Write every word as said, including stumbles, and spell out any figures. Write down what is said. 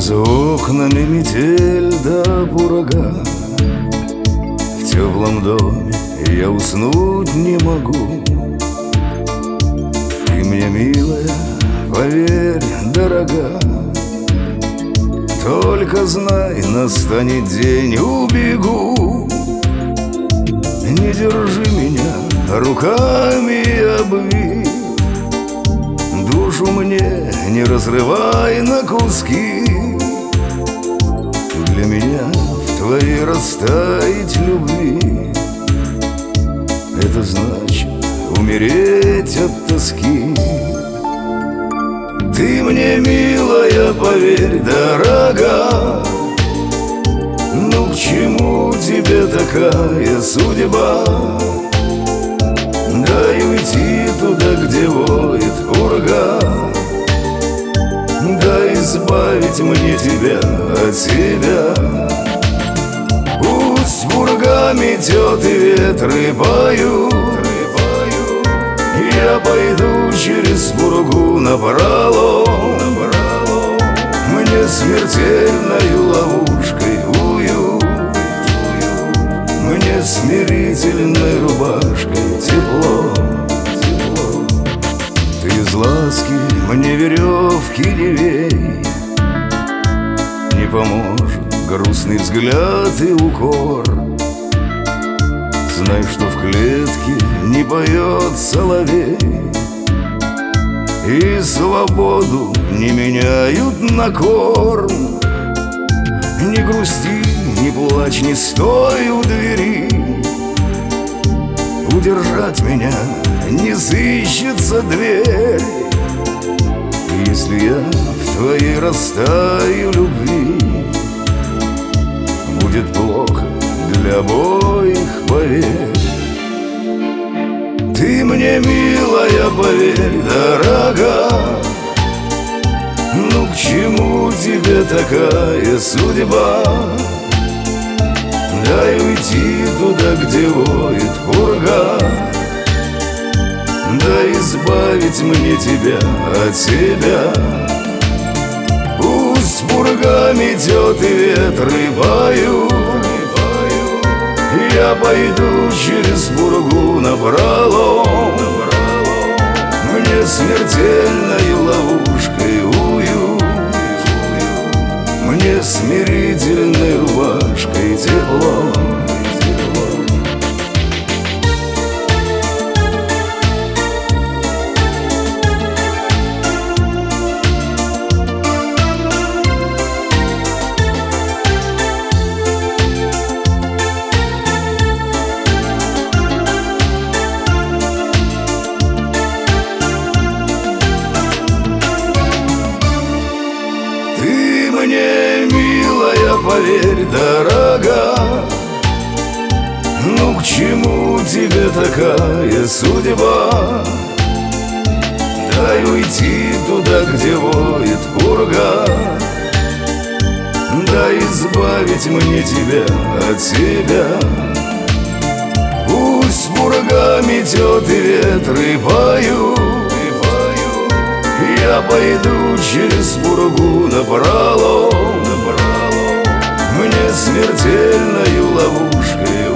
За окнами метель да ураган, в теплом доме я уснуть не могу. Ты мне, милая, поверь, дорога, только знай, настанет день, убегу. Не держи меня руками обвив, душу мне не разрывай на куски. Для меня в твоей растаять любви — это значит умереть от тоски. Ты мне, милая, поверь, дорога, ну к чему тебе такая судьба? Дай уйти туда, где воет ураган, дай избавить мне тебя от себя. Пусть пурга метет и ветры поют, я пойду через пургу напролом. Мне смертельною ловушкой уют, мне смирительной рубашкой тепло. Ты из ласки мне веревки не вей, не поможет грустный взгляд и укор. Знай, что в клетке не поет соловей, и свободу не меняют на корм. Не грусти, не плачь, не стой у двери, удержать меня не сыщется дверь. Если я в твоей растаю любви, будет плохо для обоих, поверь. Ты мне, милая, поверь, дорога, ну к чему тебе такая судьба? Дай уйти туда, где воет пурга, дай избавить мне тебя от себя. Пусть пурга метет и ветры поют, я пойду через пургу напролом. Мне смертельной ловушкой уют, мне смирительной рубашкой тепло. Ты мне, милая, поверь, дорога, ну к чему тебе такая судьба? Дай уйти туда, где воет пурга, дай избавить мне тебя от себя. Пусть пурга метет и ветры поют, я пойду через пургу напролом. Мне смертельною ловушкой